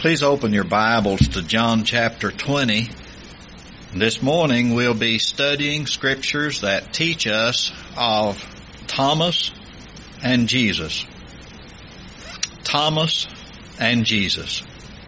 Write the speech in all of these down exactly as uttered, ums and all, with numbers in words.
Please open your Bibles to John chapter twenty. This morning we'll be studying scriptures that teach us of Thomas and Jesus. Thomas and Jesus.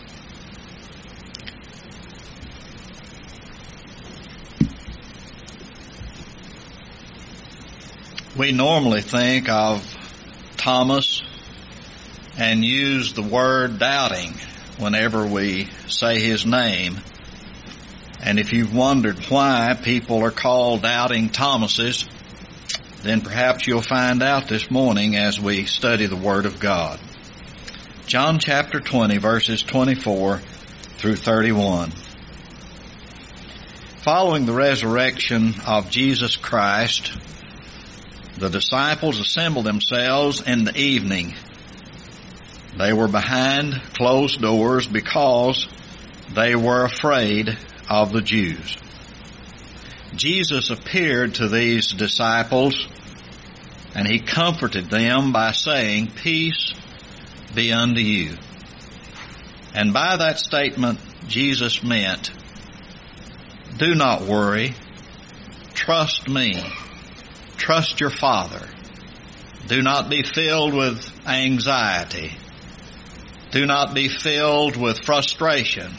We normally think of Thomas and use the word doubting whenever we say his name. And if you've wondered why people are called doubting Thomases, then perhaps you'll find out this morning as we study the Word of God. John chapter twenty, verses twenty-four through thirty-one. Following the resurrection of Jesus Christ, the disciples assembled themselves in the evening. They were behind closed doors because they were afraid of the Jews. Jesus appeared to these disciples, and he comforted them by saying, "Peace be unto you." And by that statement, Jesus meant, do not worry. Trust me. Trust your Father. Do not be filled with anxiety. Do not be filled with frustration,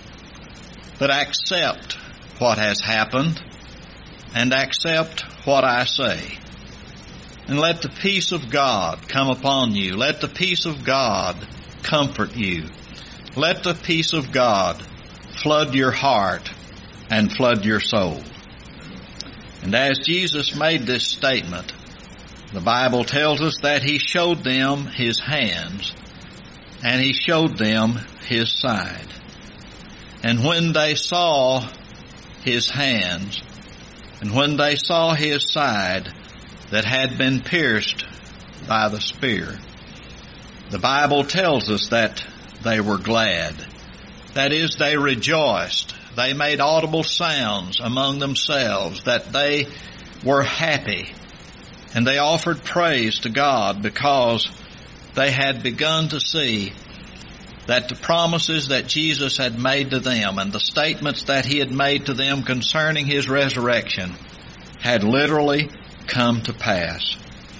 but accept what has happened and accept what I say. And let the peace of God come upon you. Let the peace of God comfort you. Let the peace of God flood your heart and flood your soul. And as Jesus made this statement, the Bible tells us that he showed them his hands and he showed them his side. And when they saw his hands, and when they saw his side that had been pierced by the spear, the Bible tells us that they were glad. That is, they rejoiced. They made audible sounds among themselves that they were happy. And they offered praise to God because they had begun to see that the promises that Jesus had made to them and the statements that he had made to them concerning his resurrection had literally come to pass.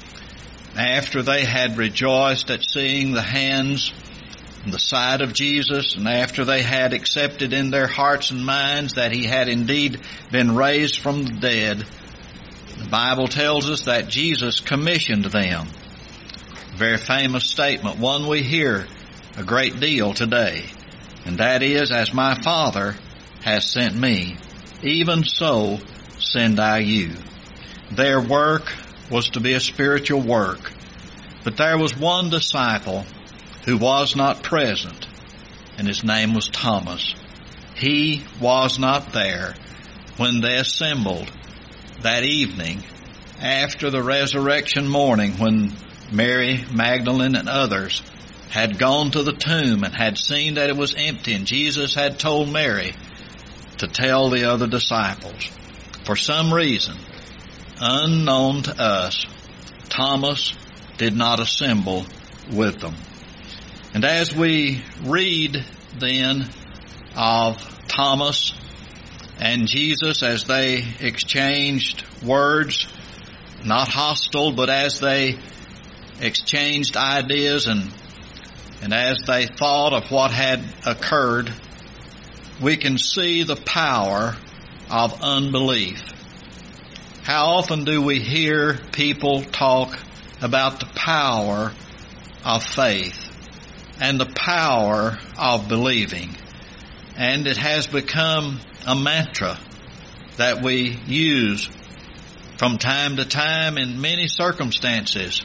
After they had rejoiced at seeing the hands and the side of Jesus, and after they had accepted in their hearts and minds that he had indeed been raised from the dead, the Bible tells us that Jesus commissioned them. A very famous statement, one we hear a great deal today, and that is, as my Father has sent me, even so send I you. Their work was to be a spiritual work, but there was one disciple who was not present, and his name was Thomas. He was not there when they assembled that evening after the resurrection morning, when Mary Magdalene and others had gone to the tomb and had seen that it was empty, and Jesus had told Mary to tell the other disciples. For some reason, unknown to us, Thomas did not assemble with them. And as we read then of Thomas and Jesus as they exchanged words, not hostile, but as they exchanged ideas and and as they thought of what had occurred, we can see the power of unbelief. How often do we hear people talk about the power of faith and the power of believing? And it has become a mantra that we use from time to time in many circumstances.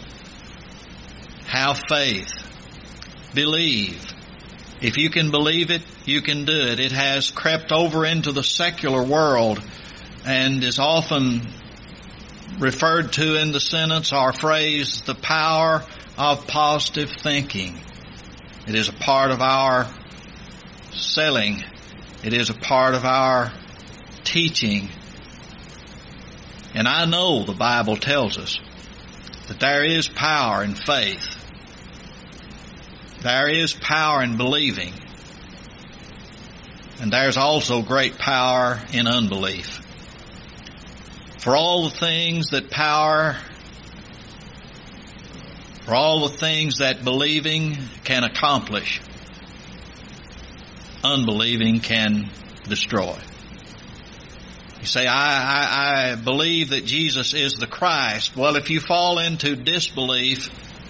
Have faith. Believe. If you can believe it, you can do it. It has crept over into the secular world and is often referred to in the sentence or phrase, the power of positive thinking. It is a part of our selling. It is a part of our teaching. And I know the Bible tells us that there is power in faith. There is power in believing. And there's also great power in unbelief. For all the things that power, for all the things that believing can accomplish, unbelieving can destroy. You say, I, I, I believe that Jesus is the Christ. Well, if you fall into disbelief,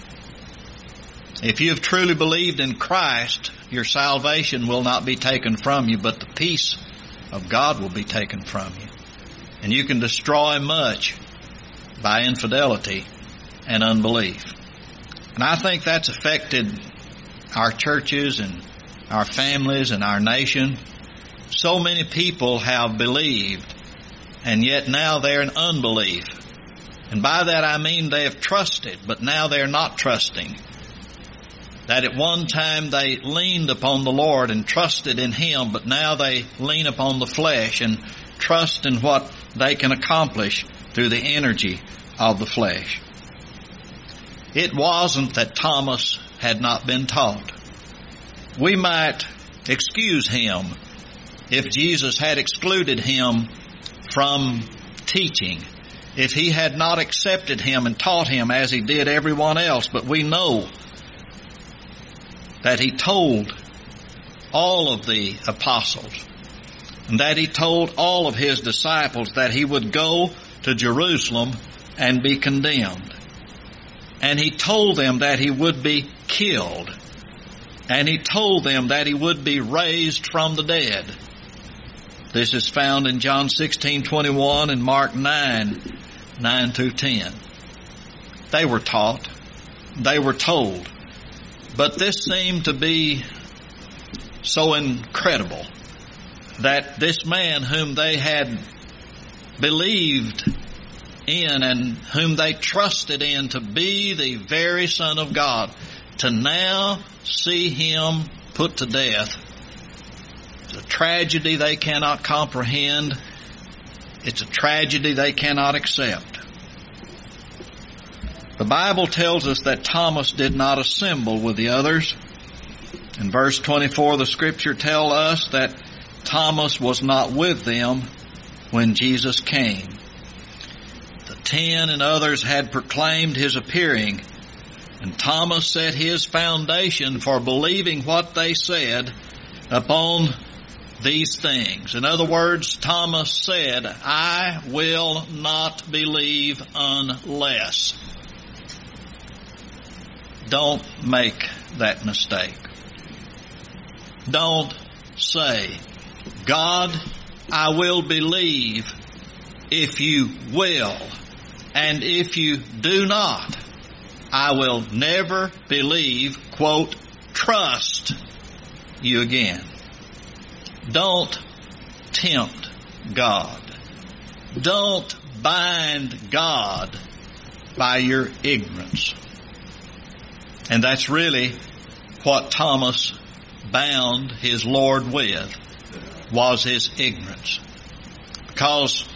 if you have truly believed in Christ, your salvation will not be taken from you, but the peace of God will be taken from you. And you can destroy much by infidelity and unbelief. And I think that's affected our churches and our families and our nation. So many people have believed, and yet now they're in unbelief. And by that I mean they have trusted, but now they're not trusting. That at one time they leaned upon the Lord and trusted in Him, but now they lean upon the flesh and trust in what they can accomplish through the energy of the flesh. It wasn't that Thomas had not been taught. We might excuse him if Jesus had excluded him from teaching, if he had not accepted him and taught him as he did everyone else. But we know that he told all of the apostles, and that he told all of his disciples that he would go to Jerusalem and be condemned. And he told them that he would be killed. And he told them that he would be raised from the dead. This is found in John sixteen twenty-one and Mark nine, nine through ten. They were taught. They were told. But this seemed to be so incredible that this man whom they had believed in and whom they trusted in to be the very Son of God, to now see him put to death. It's a tragedy they cannot comprehend. It's a tragedy they cannot accept. The Bible tells us that Thomas did not assemble with the others. In verse twenty-four, the Scripture tells us that Thomas was not with them when Jesus came. The ten and others had proclaimed his appearing, and Thomas set his foundation for believing what they said upon these things. In other words, Thomas said, I will not believe unless. Don't make that mistake. Don't say, God, I will believe if you will, and if you do not, I will never believe, quote, trust you again. Don't tempt God. Don't bind God by your ignorance. And that's really what Thomas bound his Lord with, was his ignorance. Because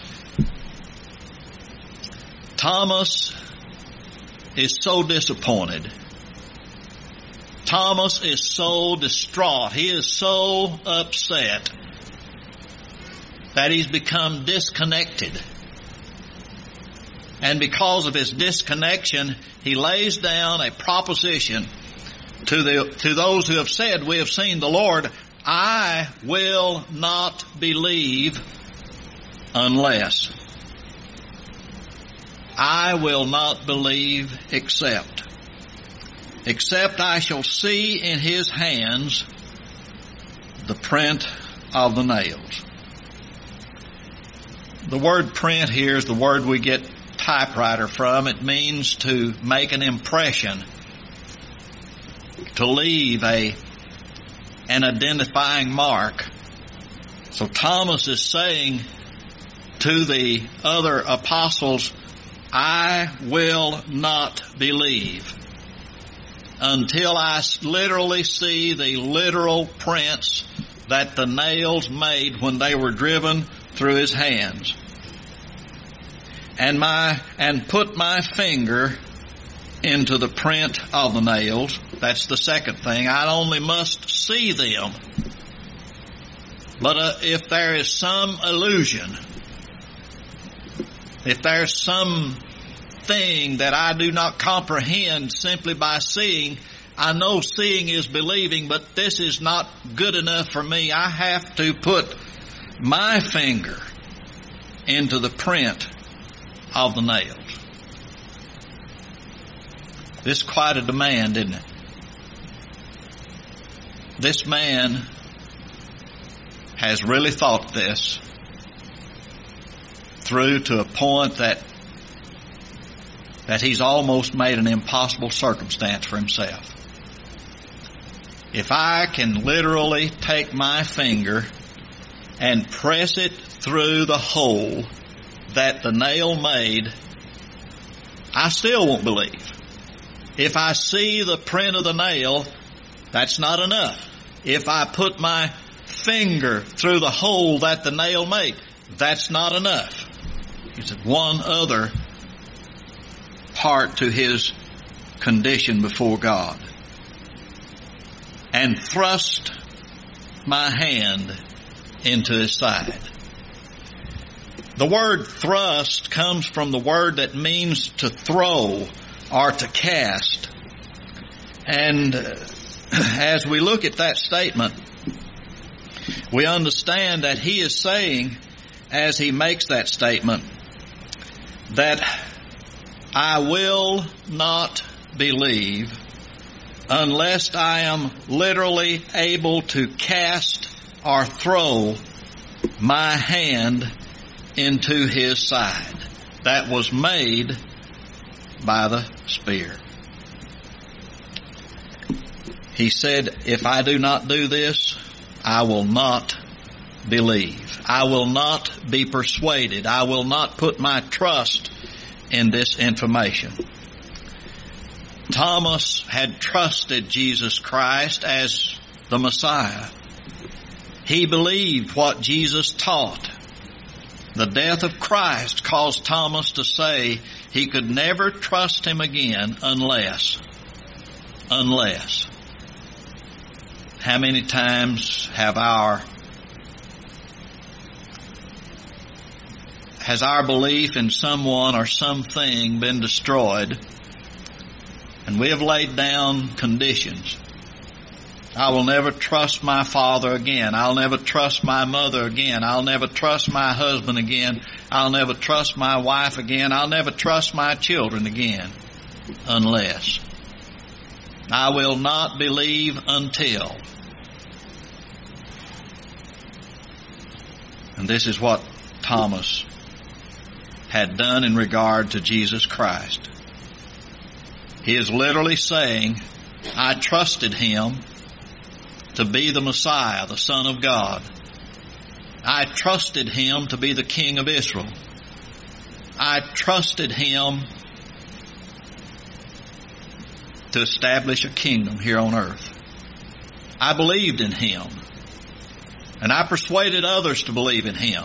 Thomas is so disappointed. Thomas is so distraught. He is so upset that he's become disconnected. And because of his disconnection, he lays down a proposition to the to those who have said, we have seen the Lord, I will not believe unless. I will not believe except. Except I shall see in his hands the print of the nails. The word print here is the word we get typewriter from. It means to make an impression, to leave a an identifying mark. So Thomas is saying to the other apostles, I will not believe until I literally see the literal prints that the nails made when they were driven through his hands. And my, and put my finger into the print of the nails. That's the second thing. I only must see them. But uh, if there is some illusion, if there's some thing that I do not comprehend simply by seeing, I know seeing is believing, but this is not good enough for me. I have to put my finger into the print of the nails. This is quite a demand, isn't it? This man has really thought this through to a point that that he's almost made an impossible circumstance for himself. If I can literally take my finger and press it through the hole that the nail made, I still won't believe. If I see the print of the nail, that's not enough. If I put my finger through the hole that the nail made, that's not enough. He said one other part to his condition before God. And thrust my hand into his side. The word thrust comes from the word that means to throw or to cast. And as we look at that statement, we understand that he is saying, as he makes that statement, that I will not believe unless I am literally able to cast or throw my hand into his side that was made by the spear. He said, if I do not do this, I will not believe. I will not be persuaded. I will not put my trust in this information. Thomas had trusted Jesus Christ as the Messiah. He believed what Jesus taught. The death of Christ caused Thomas to say he could never trust him again unless, unless. How many times have our, has our belief in someone or something been destroyed, and we have laid down conditions? I will never trust my father again. I'll never trust my mother again. I'll never trust my husband again. I'll never trust my wife again. I'll never trust my children again unless. I will not believe until. And this is what Thomas had done in regard to Jesus Christ. He is literally saying, I trusted him to be the Messiah, the Son of God. I trusted him to be the King of Israel. I trusted him to establish a kingdom here on earth. I believed in him. And I persuaded others to believe in him.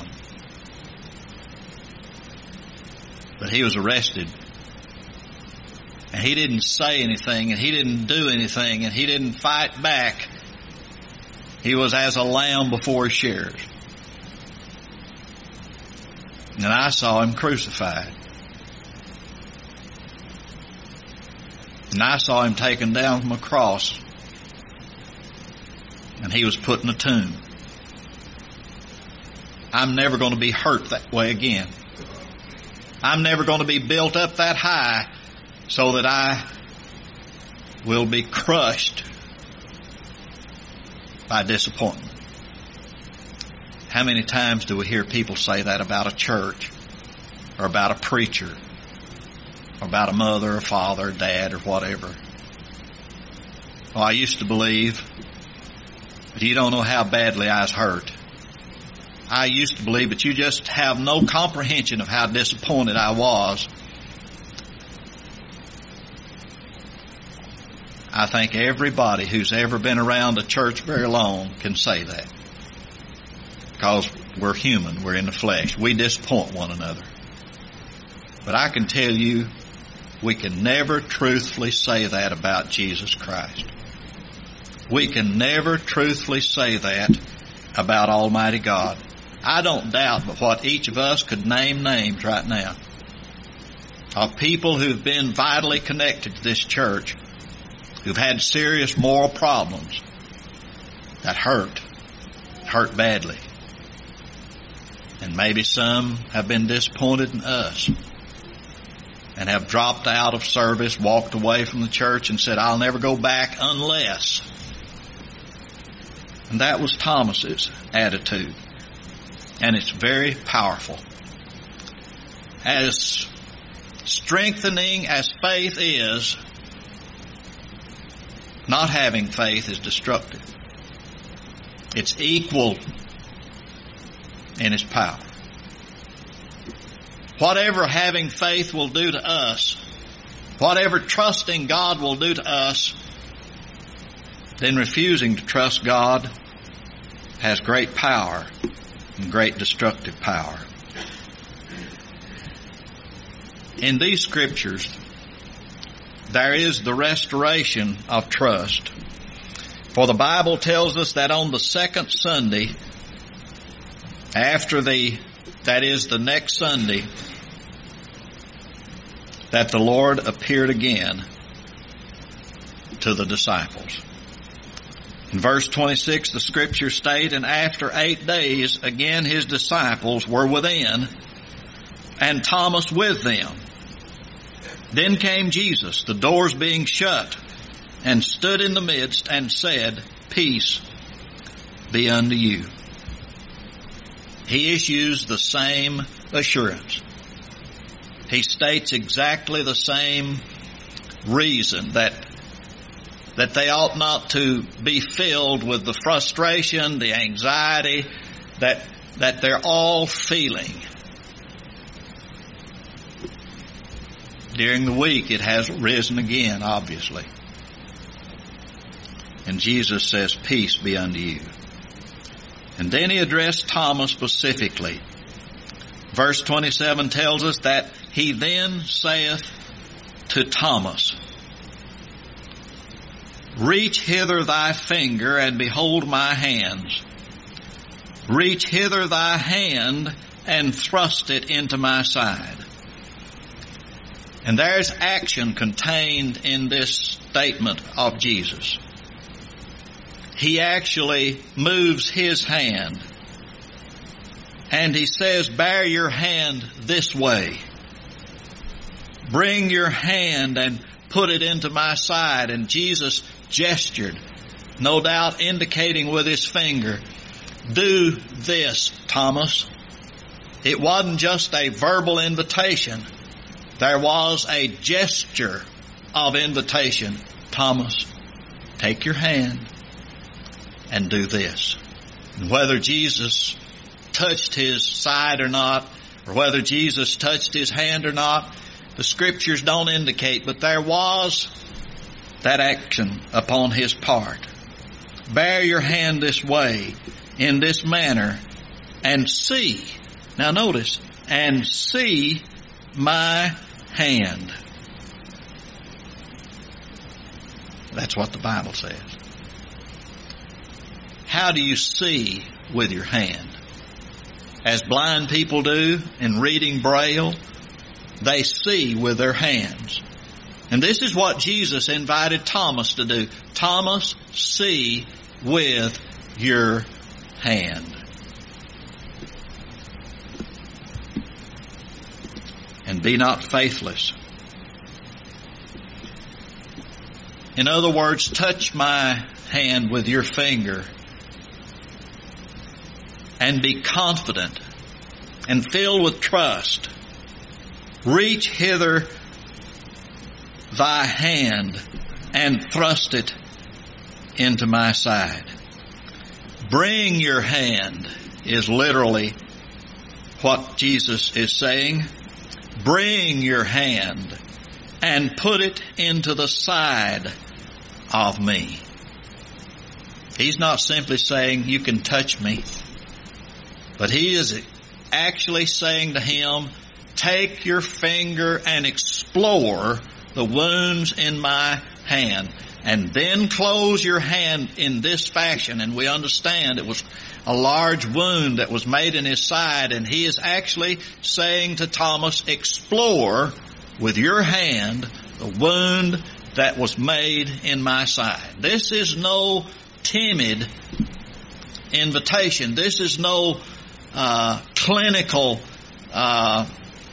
But he was arrested. And he didn't say anything, and he didn't do anything, and he didn't fight back. He was as a lamb before his shearers. And I saw him crucified. And I saw him taken down from a cross. And he was put in a tomb. I'm never going to be hurt that way again. I'm never going to be built up that high so that I will be crushed by disappointment. How many times do we hear people say that about a church or about a preacher or about a mother or father or dad or whatever? Well, I used to believe, but you don't know how badly I was hurt. I used to believe, but you just have no comprehension of how disappointed I was. I think everybody who's ever been around a church very long can say that. Because we're human, we're in the flesh. We disappoint one another. But I can tell you, we can never truthfully say that about Jesus Christ. We can never truthfully say that about Almighty God. I don't doubt but what each of us could name names right now of people who've been vitally connected to this church, who've had serious moral problems that hurt, hurt badly. And maybe some have been disappointed in us and have dropped out of service, walked away from the church and said, I'll never go back unless. And that was Thomas's attitude. And it's very powerful. As strengthening as faith is, not having faith is destructive. It's equal in its power. Whatever having faith will do to us, whatever trusting God will do to us, then refusing to trust God has great power and great destructive power. In these scriptures, there is the restoration of trust. For the Bible tells us that on the second Sunday, after the, that is the next Sunday, that the Lord appeared again to the disciples. In verse twenty-six, the scriptures state, and after eight days, again his disciples were within, and Thomas with them. Then came Jesus, the doors being shut, and stood in the midst and said, Peace be unto you. He issues the same assurance. He states exactly the same reason that that they ought not to be filled with the frustration, the anxiety that that they're all feeling. During the week, it has risen again, obviously. And Jesus says, Peace be unto you. And then he addressed Thomas specifically. Verse twenty-seven tells us that he then saith to Thomas, Reach hither thy finger and behold my hands. Reach hither thy hand and thrust it into my side. And there's action contained in this statement of Jesus. He actually moves his hand. And he says, Bear your hand this way. Bring your hand and put it into my side. And Jesus gestured, no doubt indicating with his finger, Do this, Thomas. It wasn't just a verbal invitation. There was a gesture of invitation. Thomas, take your hand and do this. And whether Jesus touched his side or not, or whether Jesus touched his hand or not, the scriptures don't indicate, but there was that action upon his part. Bear your hand this way, in this manner, and see. Now notice, and see my hand. That's what the Bible says. How do you see with your hand? As blind people do in reading Braille, they see with their hands. And this is what Jesus invited Thomas to do. Thomas, see with your hand. And be not faithless. In other words, touch my hand with your finger and be confident and filled with trust. Reach hither thy hand and thrust it into my side. Bring your hand is literally what Jesus is saying. Bring your hand and put it into the side of me. He's not simply saying you can touch me, but he is actually saying to him, take your finger and explore the wounds in my hand. and then close your hand in this fashion. And we understand it was a large wound that was made in his side, and he is actually saying to Thomas, explore with your hand the wound that was made in my side. This is no timid invitation. This is no uh, clinical uh,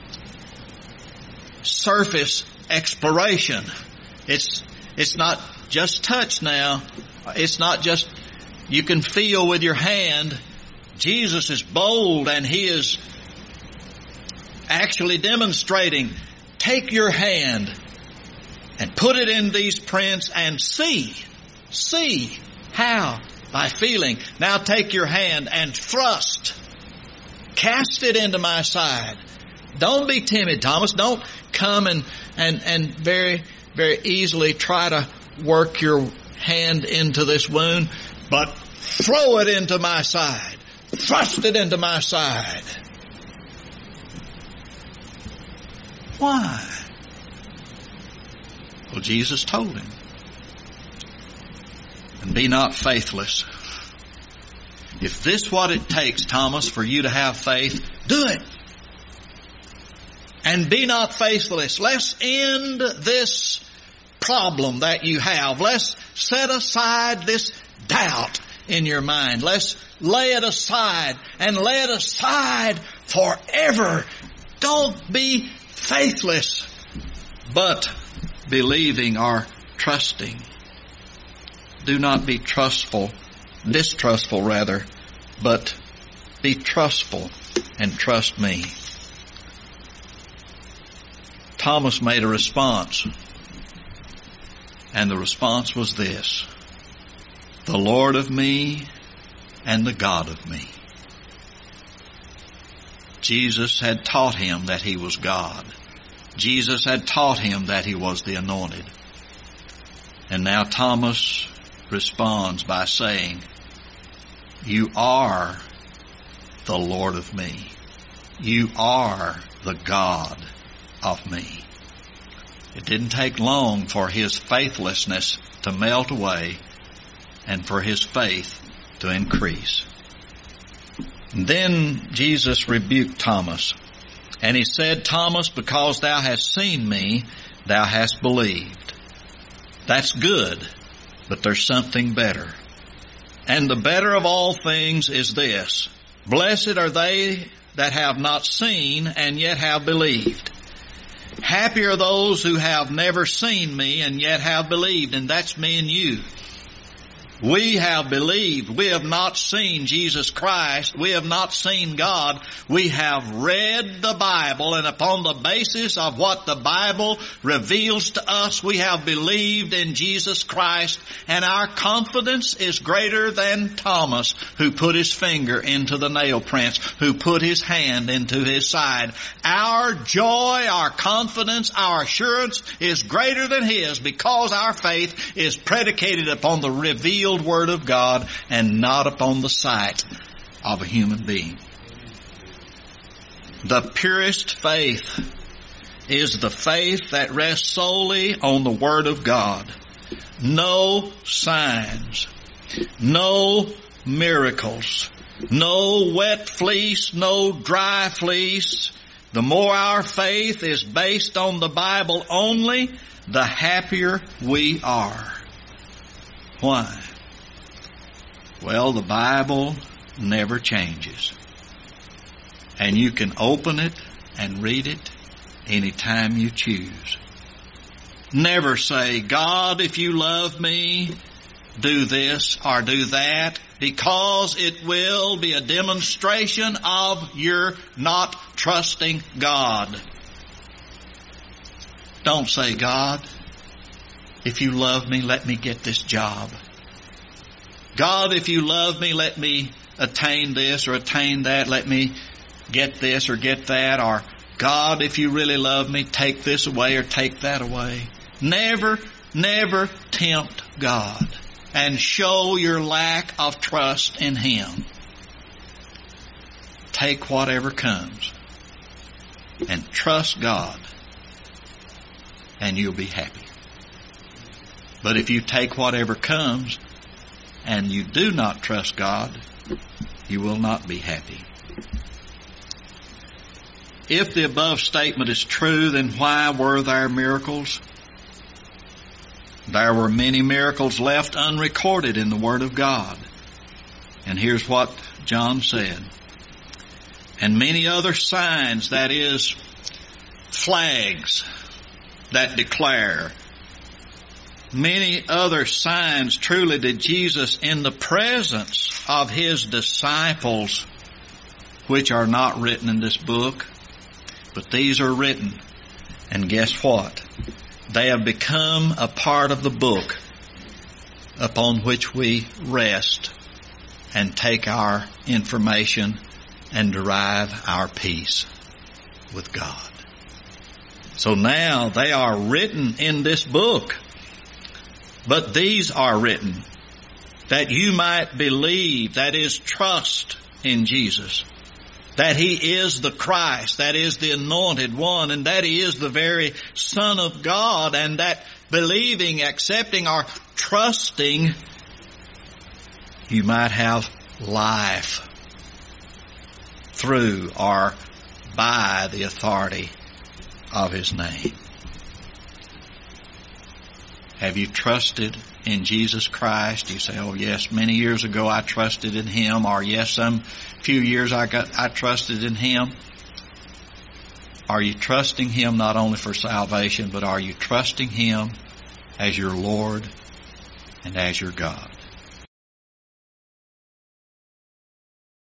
surface exploration. It's it's not just touch now. It's not just you can feel with your hand. Jesus is bold, and he is actually demonstrating, take your hand and put it in these prints and see. See. How? By feeling. Now take your hand and thrust. Cast it into my side. Don't be timid, Thomas. Don't come and, and, and very, very easily try to work your hand into this wound, but throw it into my side. Thrust it into my side. Why? Well, Jesus told him. And be not faithless. If this what it takes, Thomas, for you to have faith, do it. And be not faithless. Let's end this problem that you have. Let's set aside this doubt in your mind. Let's lay it aside and lay it aside forever. Don't be faithless, but believing or trusting. Do not be trustful, distrustful rather, but be trustful and trust me. Thomas made a response, and the response was this: the Lord of me and the God of me. Jesus had taught him that he was God. Jesus had taught him that he was the anointed. And now Thomas responds by saying, you are the Lord of me. You are the God of me. It didn't take long for his faithlessness to melt away and for his faith to increase. And then Jesus rebuked Thomas, and he said, Thomas, because thou hast seen me, thou hast believed. That's good, but there's something better. And the better of all things is this: blessed are they that have not seen and yet have believed. Happy are those who have never seen me and yet have believed. And that's me and you. We have believed. We have not seen Jesus Christ. We have not seen God. We have read the Bible, and upon the basis of what the Bible reveals to us, we have believed in Jesus Christ, and our confidence is greater than Thomas, who put his finger into the nail prints, who put his hand into his side. Our joy, our confidence, our assurance is greater than his, because our faith is predicated upon the revealed Word of God and not upon the sight of a human being. The purest faith is the faith that rests solely on the Word of God. No signs, no miracles, no wet fleece, no dry fleece. The more our faith is based on the Bible only, the happier we are. Why? Well, the Bible never changes. And you can open it and read it anytime you choose. Never say, God, if you love me, do this or do that, because it will be a demonstration of your not trusting God. Don't say, God, if you love me, let me get this job. God, if you love me, let me attain this or attain that. Let me get this or get that. Or, God, if you really love me, take this away or take that away. Never, never tempt God and show your lack of trust in Him. Take whatever comes and trust God, and you'll be happy. But if you take whatever comes and you do not trust God, you will not be happy. If the above statement is true, then why were there miracles? There were many miracles left unrecorded in the Word of God. And here's what John said. And many other signs, that is, flags that declare. Many other signs truly did Jesus in the presence of His disciples, which are not written in this book, but these are written. And guess what? They have become a part of the book upon which we rest and take our information and derive our peace with God. So now they are written in this book, but these are written that you might believe, that is, trust in Jesus, that He is the Christ, that is the Anointed One, and that He is the very Son of God, and that believing, accepting, or trusting, you might have life through or by the authority of His name. Have you trusted in Jesus Christ? You say, oh yes, many years ago I trusted in Him, or yes, some few years I got I trusted in Him. Are you trusting Him not only for salvation, but are you trusting Him as your Lord and as your God?